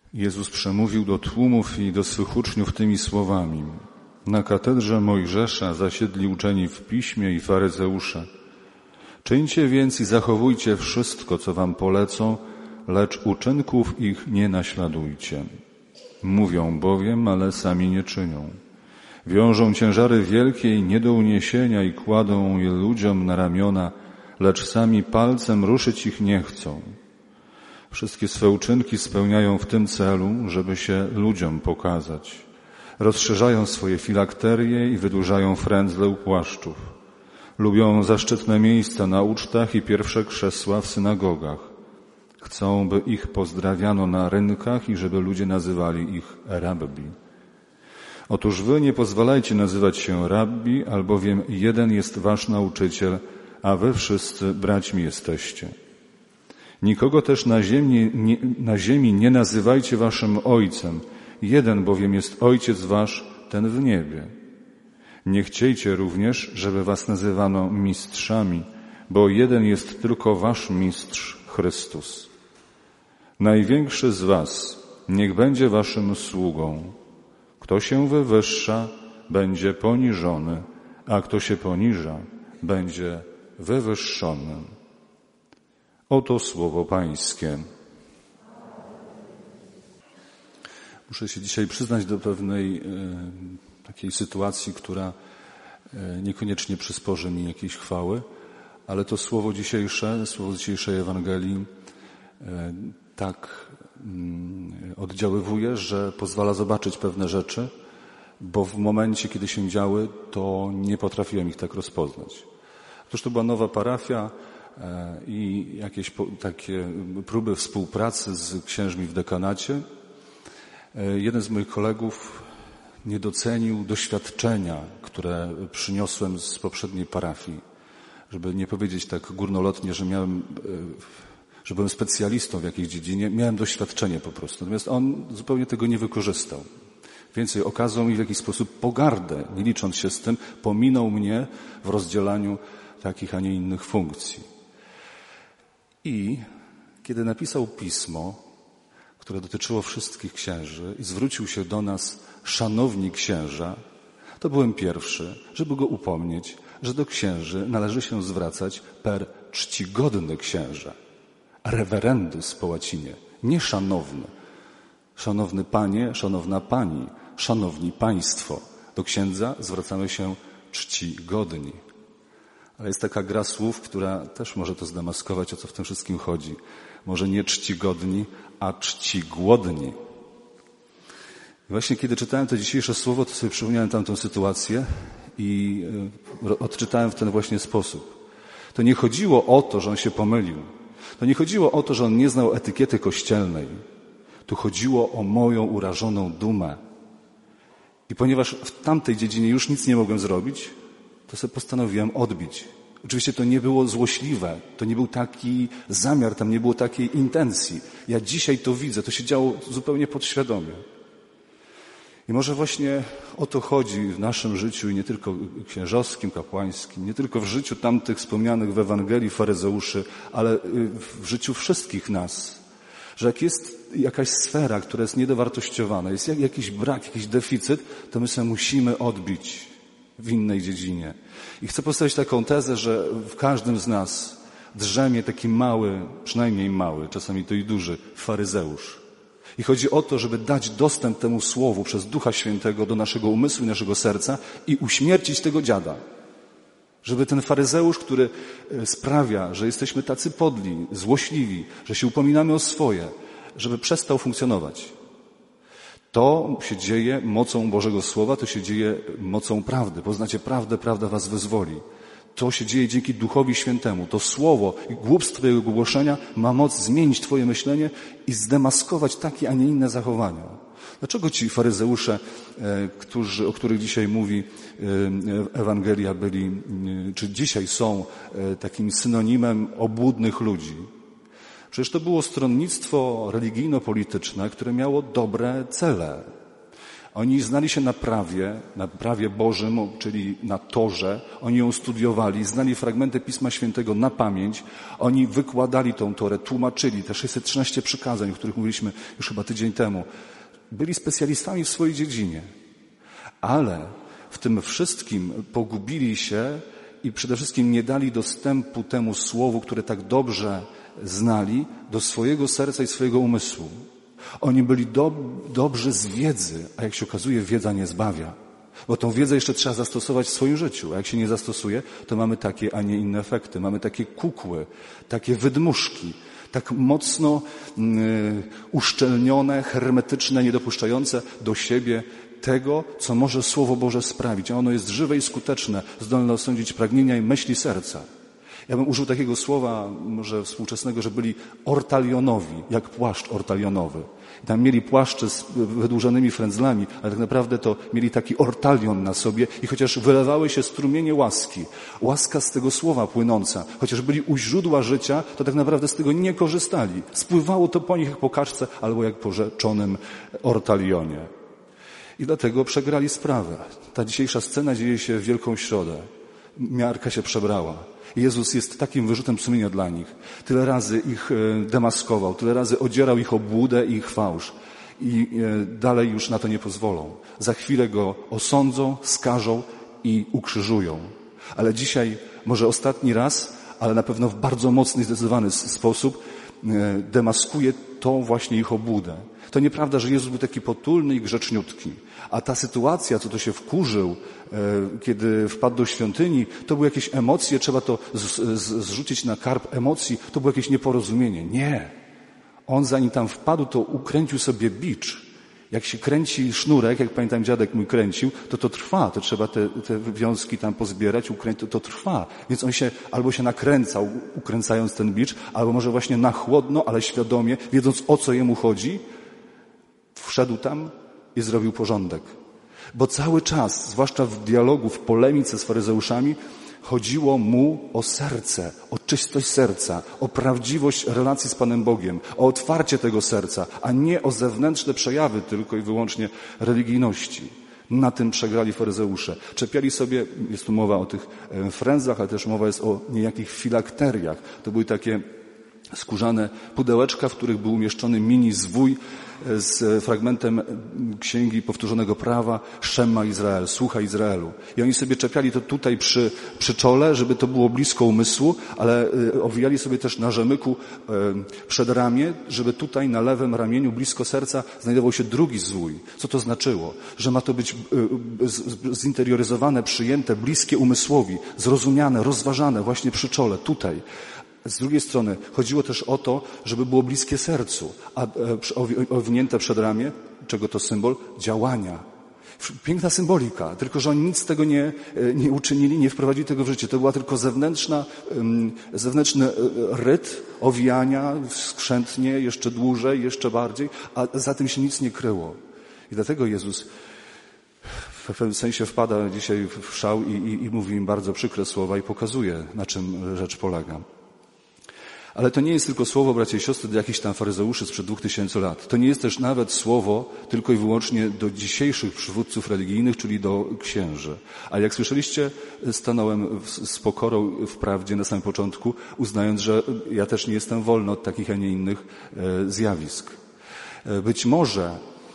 Jezus przemówił do tłumów i do swych uczniów tymi słowami. Na katedrze Mojżesza zasiedli uczeni w piśmie i faryzeusze. Czyńcie więc i zachowujcie wszystko, co wam polecą, lecz uczynków ich nie naśladujcie. Mówią bowiem, ale sami nie czynią. Wiążą ciężary wielkie i nie do uniesienia i kładą je ludziom na ramiona, lecz sami palcem ruszyć ich nie chcą. Wszystkie swe uczynki spełniają w tym celu, żeby się ludziom pokazać. Rozszerzają swoje filakterie i wydłużają frędzle u płaszczów. Lubią zaszczytne miejsca na ucztach i pierwsze krzesła w synagogach. Chcą, by ich pozdrawiano na rynkach i żeby ludzie nazywali ich rabbi. Otóż wy nie pozwalajcie nazywać się rabbi, albowiem jeden jest wasz nauczyciel, a wy wszyscy braćmi jesteście. Nikogo też na ziemi nie nazywajcie waszym ojcem, jeden bowiem jest ojciec wasz, ten w niebie. Nie chciejcie również, żeby was nazywano mistrzami, bo jeden jest tylko wasz mistrz, Chrystus. Największy z was niech będzie waszym sługą. Kto się wywyższa, będzie poniżony, a kto się poniża, będzie wywyższony. Oto słowo Pańskie. Muszę się dzisiaj przyznać do pewnej takiej sytuacji, która niekoniecznie przysporzy mi jakiejś chwały, ale to słowo dzisiejszej Ewangelii tak oddziaływuje, że pozwala zobaczyć pewne rzeczy, bo w momencie, kiedy się działy, to nie potrafiłem ich tak rozpoznać. Otóż to była nowa parafia i jakieś takie próby współpracy z księżmi w dekanacie. Jeden z moich kolegów nie docenił doświadczenia, które przyniosłem z poprzedniej parafii. Żeby nie powiedzieć tak górnolotnie, że byłem specjalistą w jakiejś dziedzinie, miałem doświadczenie po prostu. Natomiast on zupełnie tego nie wykorzystał. Więcej, okazał mi w jakiś sposób pogardę, nie licząc się z tym, pominął mnie w rozdzielaniu takich, a nie innych funkcji. I kiedy napisał pismo, które dotyczyło wszystkich księży i zwrócił się do nas, szanowni księża, to byłem pierwszy, żeby go upomnieć, że do księży należy się zwracać per czcigodny księże. Reverendus po łacinie, nie szanowny. Szanowny panie, szanowna pani, szanowni państwo. Do księdza zwracamy się czcigodni. Ale jest taka gra słów, która też może to zdemaskować, o co w tym wszystkim chodzi. Może nie czcigodni, a czcigłodni. I właśnie kiedy czytałem to dzisiejsze słowo, to sobie przypomniałem tamtą sytuację i odczytałem w ten właśnie sposób. To nie chodziło o to, że on się pomylił. To nie chodziło o to, że on nie znał etykiety kościelnej. Tu chodziło o moją urażoną dumę. I ponieważ w tamtej dziedzinie już nic nie mogłem zrobić, to sobie postanowiłem odbić. Oczywiście to nie było złośliwe, to nie był taki zamiar, tam nie było takiej intencji. Ja dzisiaj to widzę, to się działo zupełnie podświadomie. I może właśnie o to chodzi w naszym życiu i nie tylko księżowskim, kapłańskim, nie tylko w życiu tamtych wspomnianych w Ewangelii faryzeuszy, ale w życiu wszystkich nas. Że jak jest jakaś sfera, która jest niedowartościowana, jest jakiś brak, jakiś deficyt, to my sobie musimy odbić w innej dziedzinie. I chcę postawić taką tezę, że w każdym z nas drzemie taki mały, przynajmniej mały, czasami to i duży, faryzeusz. I chodzi o to, żeby dać dostęp temu słowu przez Ducha Świętego do naszego umysłu i naszego serca i uśmiercić tego dziada. Żeby ten faryzeusz, który sprawia, że jesteśmy tacy podli, złośliwi, że się upominamy o swoje, żeby przestał funkcjonować. To się dzieje mocą Bożego Słowa, to się dzieje mocą prawdy. Poznacie prawdę, prawda was wyzwoli. To się dzieje dzięki Duchowi Świętemu. To Słowo i głupstwo jego głoszenia ma moc zmienić twoje myślenie i zdemaskować takie, a nie inne zachowania. Dlaczego ci faryzeusze, o których dzisiaj mówi Ewangelia, byli, czy dzisiaj są takim synonimem obłudnych ludzi? Przecież to było stronnictwo religijno-polityczne, które miało dobre cele. Oni znali się na prawie Bożym, czyli na Torze. Oni ją studiowali, znali fragmenty Pisma Świętego na pamięć. Oni wykładali tą Torę, tłumaczyli te 613 przykazań, o których mówiliśmy już chyba tydzień temu. Byli specjalistami w swojej dziedzinie. Ale w tym wszystkim pogubili się i przede wszystkim nie dali dostępu temu słowu, które tak dobrze znali, do swojego serca i swojego umysłu. Oni byli dobrzy z wiedzy, a jak się okazuje, wiedza nie zbawia. Bo tą wiedzę jeszcze trzeba zastosować w swoim życiu, a jak się nie zastosuje, to mamy takie, a nie inne efekty. Mamy takie kukły, takie wydmuszki, tak mocno uszczelnione, hermetyczne, niedopuszczające do siebie tego, co może Słowo Boże sprawić. A ono jest żywe i skuteczne, zdolne osądzić pragnienia i myśli serca. Ja bym użył takiego słowa, może współczesnego, że byli ortalionowi, jak płaszcz ortalionowy. I tam mieli płaszcze z wydłużonymi frędzlami, ale tak naprawdę to mieli taki ortalion na sobie i chociaż wylewały się strumienie łaski, łaska z tego słowa płynąca, chociaż byli u źródła życia, to tak naprawdę z tego nie korzystali. Spływało to po nich jak po kaczce albo jak po rzeczonym ortalionie. I dlatego przegrali sprawę. Ta dzisiejsza scena dzieje się w Wielką Środę. Miarka się przebrała. Jezus jest takim wyrzutem sumienia dla nich. Tyle razy ich demaskował, tyle razy odzierał ich obłudę i ich fałsz. I dalej już na to nie pozwolą. Za chwilę Go osądzą, skażą i ukrzyżują. Ale dzisiaj, może ostatni raz, ale na pewno w bardzo mocny i zdecydowany sposób demaskuje tą właśnie ich obłudę. To nieprawda, że Jezus był taki potulny i grzeczniutki. A ta sytuacja, co to się wkurzył, kiedy wpadł do świątyni, to były jakieś emocje, trzeba to zrzucić na karb emocji, to było jakieś nieporozumienie. Nie. On zanim tam wpadł, to ukręcił sobie bicz. Jak się kręci sznurek, jak pamiętam dziadek mój kręcił, to trwa, to trzeba te wiązki tam pozbierać, ukręcić, to trwa. Więc on się albo się nakręcał, ukręcając ten bicz, albo może właśnie na chłodno, ale świadomie, wiedząc o co jemu chodzi, wszedł tam i zrobił porządek. Bo cały czas, zwłaszcza w dialogu, w polemice z faryzeuszami, chodziło mu o serce, o czystość serca, o prawdziwość relacji z Panem Bogiem, o otwarcie tego serca, a nie o zewnętrzne przejawy tylko i wyłącznie religijności. Na tym przegrali faryzeusze. Czepiali sobie, jest tu mowa o tych frędzlach, ale też mowa jest o niejakich filakteriach. To były takie skórzane pudełeczka, w których był umieszczony mini zwój z fragmentem Księgi Powtórzonego Prawa, Szemma Izrael, słucha Izraelu. I oni sobie czepiali to tutaj przy czole, żeby to było blisko umysłu, ale owijali sobie też na rzemyku przedramię, żeby tutaj na lewym ramieniu, blisko serca, znajdował się drugi zwój. Co to znaczyło? Że ma to być zinterioryzowane, przyjęte, bliskie umysłowi, zrozumiane, rozważane właśnie przy czole, tutaj. Z drugiej strony chodziło też o to, żeby było bliskie sercu, a owinięte przedramię, czego to symbol? Działania. Piękna symbolika, tylko że oni nic z tego nie uczynili, nie wprowadzili tego w życie. To była tylko zewnętrzny ryt owijania, skrzętnie, jeszcze dłużej, jeszcze bardziej, a za tym się nic nie kryło. I dlatego Jezus w pewnym sensie wpada dzisiaj w szał i mówi im bardzo przykre słowa i pokazuje, na czym rzecz polega. Ale to nie jest tylko słowo, bracia i siostry, do jakichś tam faryzeuszy sprzed 2000 lat. To nie jest też nawet słowo tylko i wyłącznie do dzisiejszych przywódców religijnych, czyli do księży. Ale jak słyszeliście, stanąłem z pokorą w prawdzie na samym początku, uznając, że ja też nie jestem wolny od takich, a nie innych zjawisk. Być może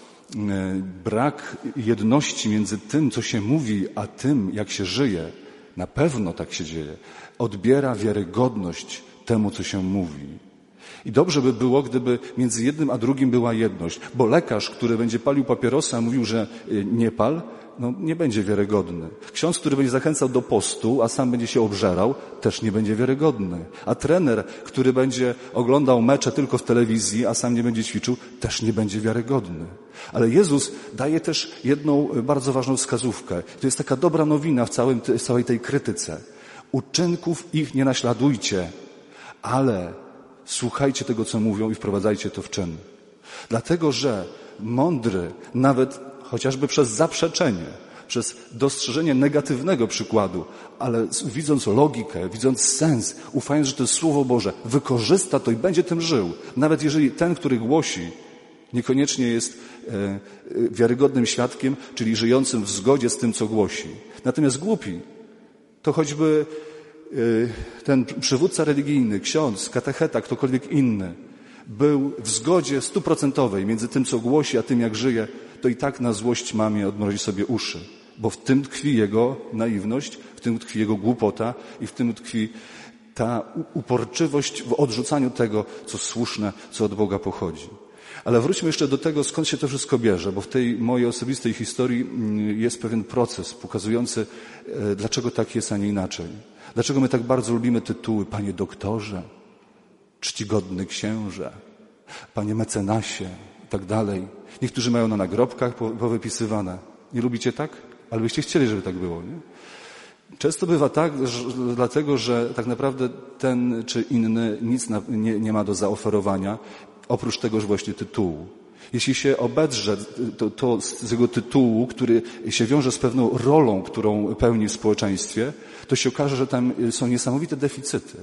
brak jedności między tym, co się mówi, a tym, jak się żyje, na pewno tak się dzieje, odbiera wiarygodność temu, co się mówi. I dobrze by było, gdyby między jednym a drugim była jedność, bo lekarz, który będzie palił papierosa, mówił, że nie pal, nie będzie wiarygodny. Ksiądz, który będzie zachęcał do postu, a sam będzie się obżerał, też nie będzie wiarygodny. A trener, który będzie oglądał mecze tylko w telewizji, a sam nie będzie ćwiczył, też nie będzie wiarygodny. Ale Jezus daje też jedną bardzo ważną wskazówkę. To jest taka dobra nowina w całej tej krytyce. Uczynków ich nie naśladujcie, ale słuchajcie tego, co mówią i wprowadzajcie to w czyn. Dlatego, że mądry, nawet chociażby przez zaprzeczenie, przez dostrzeżenie negatywnego przykładu, ale widząc logikę, widząc sens, ufając, że to jest Słowo Boże, wykorzysta to i będzie tym żył. Nawet jeżeli ten, który głosi, Niekoniecznie jest wiarygodnym świadkiem, czyli żyjącym w zgodzie z tym, co głosi. Natomiast głupi, to choćby ten przywódca religijny, ksiądz, katecheta, ktokolwiek inny, był w zgodzie 100% między tym, co głosi, a tym, jak żyje, to i tak na złość mamie odmrozi sobie uszy. Bo w tym tkwi jego naiwność, w tym tkwi jego głupota i w tym tkwi ta uporczywość w odrzucaniu tego, co słuszne, co od Boga pochodzi. Ale wróćmy jeszcze do tego, skąd się to wszystko bierze, bo w tej mojej osobistej historii jest pewien proces pokazujący, dlaczego tak jest, a nie inaczej. Dlaczego my tak bardzo lubimy tytuły Panie doktorze, czcigodny księże, Panie mecenasie i tak dalej. Niektórzy mają na nagrobkach powypisywane. Nie lubicie tak? Ale byście chcieli, żeby tak było, nie? Często bywa tak, dlatego, że tak naprawdę ten czy inny nic nie ma do zaoferowania, oprócz tegoż właśnie tytułu. Jeśli się obedrze to z tego tytułu, który się wiąże z pewną rolą, którą pełni w społeczeństwie, to się okaże, że tam są niesamowite deficyty.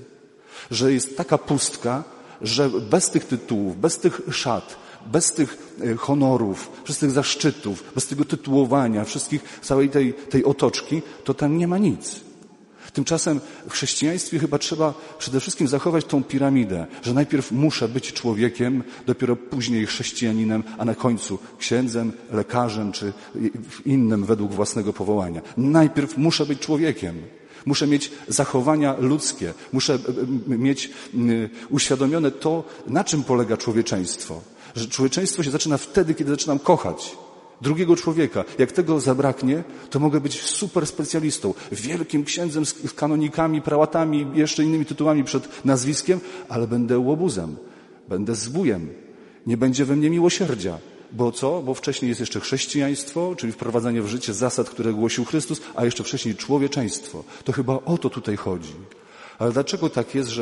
Że jest taka pustka, że bez tych tytułów, bez tych szat, bez tych honorów, bez tych zaszczytów, bez tego tytułowania, całej tej otoczki, to tam nie ma nic. Tymczasem w chrześcijaństwie chyba trzeba przede wszystkim zachować tą piramidę, że najpierw muszę być człowiekiem, dopiero później chrześcijaninem, a na końcu księdzem, lekarzem czy innym według własnego powołania. Najpierw muszę być człowiekiem. Muszę mieć zachowania ludzkie. Muszę mieć uświadomione to, na czym polega człowieczeństwo. Że człowieczeństwo się zaczyna wtedy, kiedy zaczynam kochać drugiego człowieka. Jak tego zabraknie, to mogę być super specjalistą, wielkim księdzem z kanonikami, prałatami, jeszcze innymi tytułami przed nazwiskiem, ale będę łobuzem, będę zbójem. Nie będzie we mnie miłosierdzia. Bo co? Bo wcześniej jest jeszcze chrześcijaństwo, czyli wprowadzanie w życie zasad, które głosił Chrystus, a jeszcze wcześniej człowieczeństwo. To chyba o to tutaj chodzi. Ale dlaczego tak jest,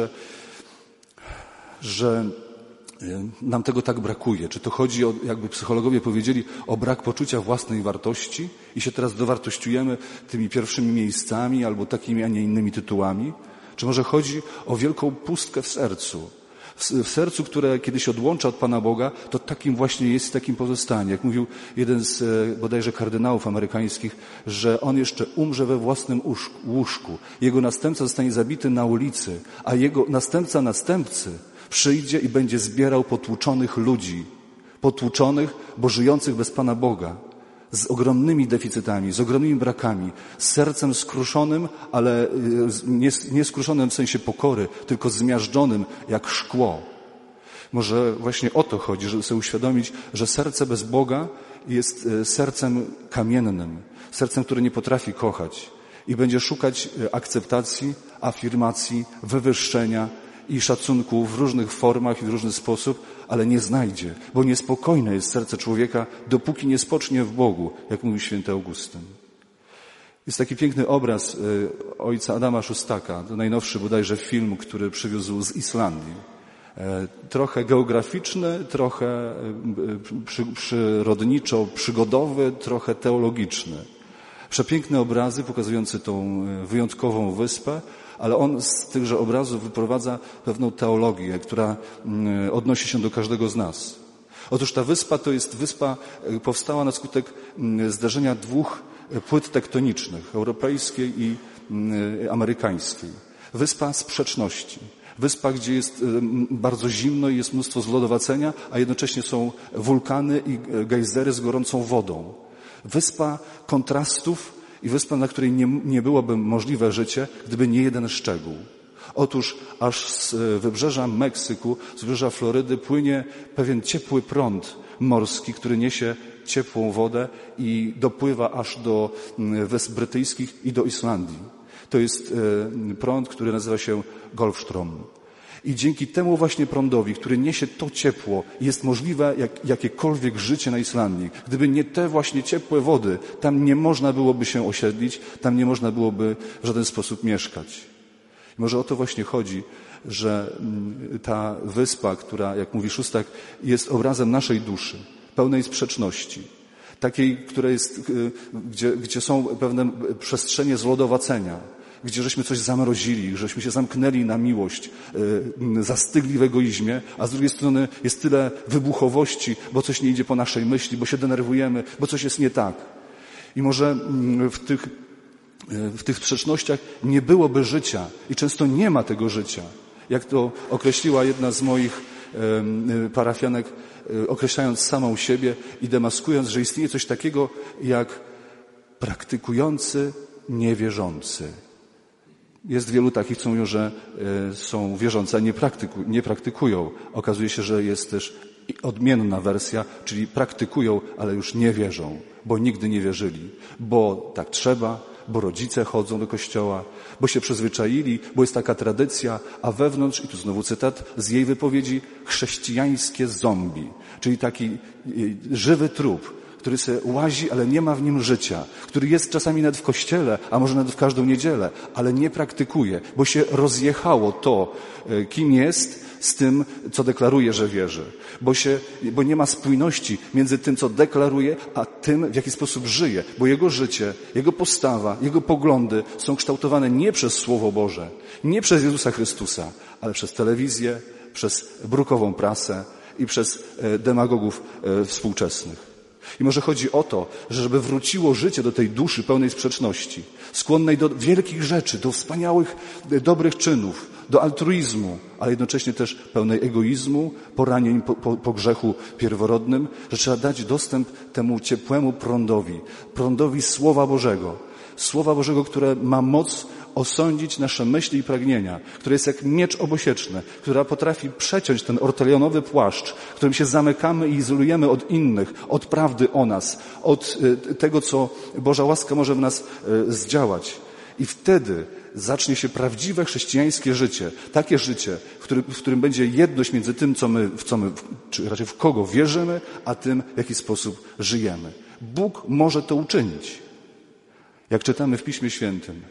że nam tego tak brakuje? Czy to chodzi o, jakby psychologowie powiedzieli, o brak poczucia własnej wartości i się teraz dowartościujemy tymi pierwszymi miejscami albo takimi, a nie innymi tytułami? Czy może chodzi o wielką pustkę w sercu? W sercu, które kiedy się odłącza od Pana Boga, to takim właśnie jest, takim pozostanie. Jak mówił jeden z bodajże kardynałów amerykańskich, że on jeszcze umrze we własnym łóżku. Jego następca zostanie zabity na ulicy, a jego następca następcy przyjdzie i będzie zbierał potłuczonych ludzi. Potłuczonych, bo żyjących bez Pana Boga. Z ogromnymi deficytami, z ogromnymi brakami, z sercem skruszonym, ale nie skruszonym w sensie pokory, tylko zmiażdżonym jak szkło. Może właśnie o to chodzi, żeby sobie uświadomić, że serce bez Boga jest sercem kamiennym, sercem, które nie potrafi kochać i będzie szukać akceptacji, afirmacji, wywyższenia i szacunku w różnych formach i w różny sposób, ale nie znajdzie, bo niespokojne jest serce człowieka, dopóki nie spocznie w Bogu, jak mówi święty Augustyn. Jest taki piękny obraz ojca Adama Szóstaka, to najnowszy bodajże film, który przywiózł z Islandii. Trochę geograficzny, trochę przyrodniczo-przygodowy, trochę teologiczny. Przepiękne obrazy pokazujące tą wyjątkową wyspę, ale on z tychże obrazów wyprowadza pewną teologię, która odnosi się do każdego z nas. Otóż ta wyspa to jest wyspa, powstała na skutek zderzenia dwóch płyt tektonicznych, europejskiej i amerykańskiej. Wyspa sprzeczności. Wyspa, gdzie jest bardzo zimno i jest mnóstwo zlodowacenia, a jednocześnie są wulkany i gejzery z gorącą wodą. Wyspa kontrastów i wyspa, na której nie byłoby możliwe życie, gdyby nie jeden szczegół. Otóż aż z wybrzeża Meksyku, z wybrzeża Florydy płynie pewien ciepły prąd morski, który niesie ciepłą wodę i dopływa aż do Wysp Brytyjskich i do Islandii. To jest prąd, który nazywa się Golfstrom. I dzięki temu właśnie prądowi, który niesie to ciepło, jest możliwe jakiekolwiek życie na Islandii. Gdyby nie te właśnie ciepłe wody, tam nie można byłoby się osiedlić, tam nie można byłoby w żaden sposób mieszkać. I może o to właśnie chodzi, że ta wyspa, która, jak mówi Szóstak, jest obrazem naszej duszy, pełnej sprzeczności. Takiej, która jest, gdzie są pewne przestrzenie zlodowacenia, gdzie żeśmy coś zamrozili, żeśmy się zamknęli na miłość, zastygli w egoizmie, a z drugiej strony jest tyle wybuchowości, bo coś nie idzie po naszej myśli, bo się denerwujemy, bo coś jest nie tak. I może w tych sprzecznościach nie byłoby życia i często nie ma tego życia. Jak to określiła jedna z moich parafianek, określając samą siebie i demaskując, że istnieje coś takiego jak praktykujący niewierzący. Jest wielu takich, co mówią, że są wierzący, a nie praktykują. Okazuje się, że jest też odmienna wersja, czyli praktykują, ale już nie wierzą, bo nigdy nie wierzyli, bo tak trzeba, bo rodzice chodzą do kościoła, bo się przyzwyczaili, bo jest taka tradycja, a wewnątrz, i tu znowu cytat z jej wypowiedzi, chrześcijańskie zombie, czyli taki żywy trup, który se łazi, ale nie ma w nim życia, który jest czasami nawet w kościele, a może nawet w każdą niedzielę, ale nie praktykuje, bo się rozjechało to, kim jest, z tym, co deklaruje, że wierzy. Bo nie ma spójności między tym, co deklaruje, a tym, w jaki sposób żyje. Bo jego życie, jego postawa, jego poglądy są kształtowane nie przez Słowo Boże, nie przez Jezusa Chrystusa, ale przez telewizję, przez brukową prasę i przez demagogów współczesnych. I może chodzi o to, że żeby wróciło życie do tej duszy pełnej sprzeczności, skłonnej do wielkich rzeczy, do wspaniałych, dobrych czynów, do altruizmu, ale jednocześnie też pełnej egoizmu, poranień po grzechu pierworodnym, że trzeba dać dostęp temu ciepłemu prądowi Słowa Bożego, które ma moc osądzić nasze myśli i pragnienia, które jest jak miecz obosieczny, która potrafi przeciąć ten ortelionowy płaszcz, którym się zamykamy i izolujemy od innych, od prawdy o nas, od tego, co Boża łaska może w nas zdziałać. I wtedy zacznie się prawdziwe chrześcijańskie życie, takie życie, w którym będzie jedność między tym, czy raczej w kogo wierzymy, a tym, w jaki sposób żyjemy. Bóg może to uczynić. Jak czytamy w Piśmie Świętym,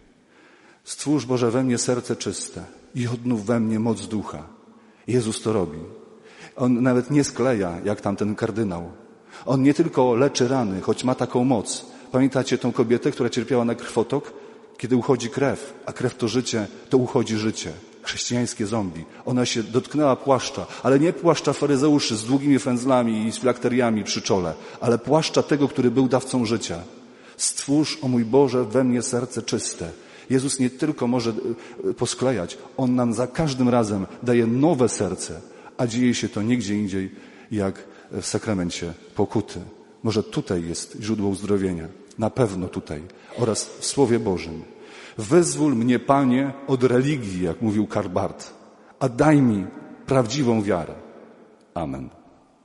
stwórz Boże we mnie serce czyste i odnów we mnie moc ducha. Jezus to robi. On nawet nie skleja, jak tamten kardynał. On nie tylko leczy rany, choć ma taką moc. Pamiętacie tą kobietę, która cierpiała na krwotok? Kiedy uchodzi krew, a krew to życie, to uchodzi życie. Chrześcijańskie zombie. Ona się dotknęła płaszcza, ale nie płaszcza faryzeuszy z długimi frędzlami i z filakteriami przy czole, ale płaszcza tego, który był dawcą życia. Stwórz, o mój Boże, we mnie serce czyste. Jezus nie tylko może posklejać, On nam za każdym razem daje nowe serce, a dzieje się to nigdzie indziej jak w sakramencie pokuty. Może tutaj jest źródło uzdrowienia. Na pewno tutaj. Oraz w Słowie Bożym. Wyzwól mnie, Panie, od religii, jak mówił Karl Barth, a daj mi prawdziwą wiarę. Amen.